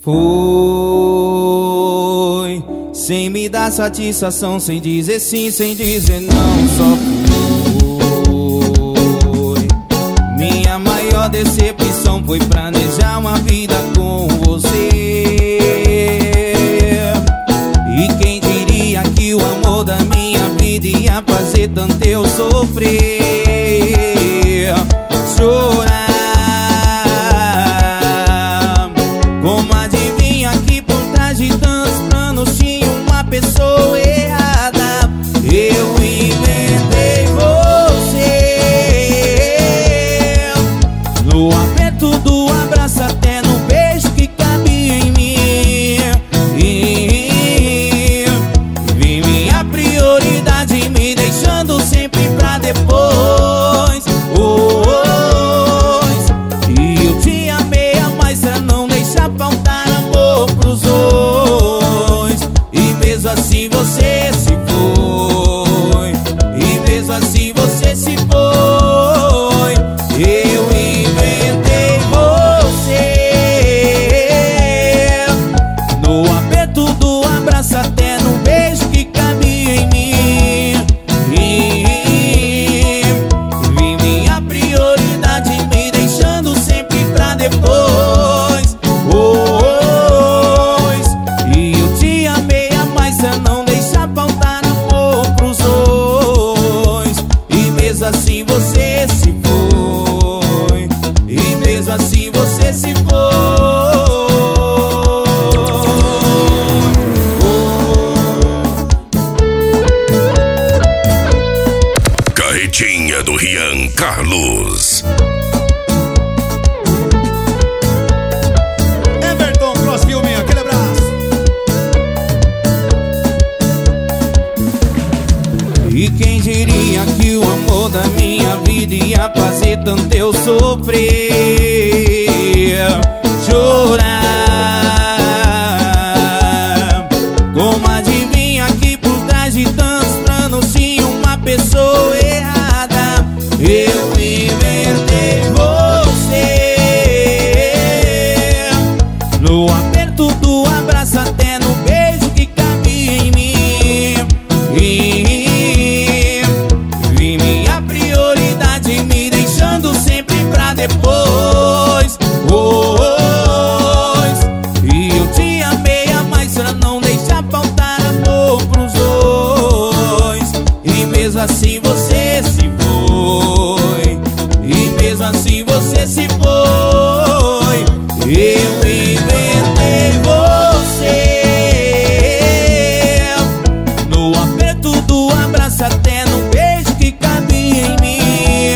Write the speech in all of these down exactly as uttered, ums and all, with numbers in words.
Foi sem me dar satisfação, sem dizer sim, sem dizer não, só foi. Minha maior decepção foi planejar uma vida com você. E quem diria que o amor da minha vida ia fazer tanto eu sofrer, chorar. Como adivinha que por trás de tantos planos tinha uma pessoa errada? Eu inventei você. No aperto do abraço, até no beijo que cabia em mim. E vi minha prioridade me deixando sempre pra depois. Oh, oh, oh. E eu te amei a mais pra não deixar faltar amor pros dois. E mesmo assim você se foi. E mesmo assim você se foi. Eu inventei você. No aperto do abraço, até no beijo que cabia em mim. E vi minha prioridade me deixando sempre pra depois. Oh, e eu te amei a mais pra não deixar faltar amor pros dois. E mesmo assim você se foi. E mesmo assim você se foi. Carretinha do Rian Carlos. Everton Cross Filme, aquele abraço. E quem diria que o amor da minha vida ia fazer tanto eu sofrer, chorar. Como adivinha que por trás de tantos planos tinha uma pessoa errada? Eu inventei você. No aperto do abraço, até no beijo que cabia em mim. E vi minha prioridade me deixando sempre pra depois. Oh, e eu te amei a mais pra não deixar faltar amor pros dois. E mesmo assim você se foi. E mesmo assim você se foi. Eu inventei você. No aperto do abraço, até no beijo que cabia em mim.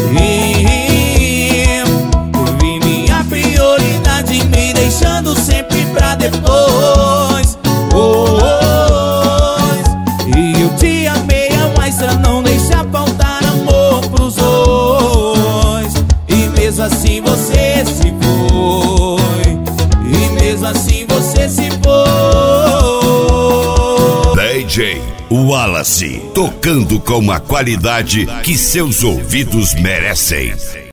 E vi minha prioridade me deixando sempre pra depois. Oh, e eu te amei a mais pra não deixar faltar amor pros dois. E mesmo assim você se foi. E mesmo assim você se foi. D J Wallace, tocando com a qualidade que seus ouvidos merecem.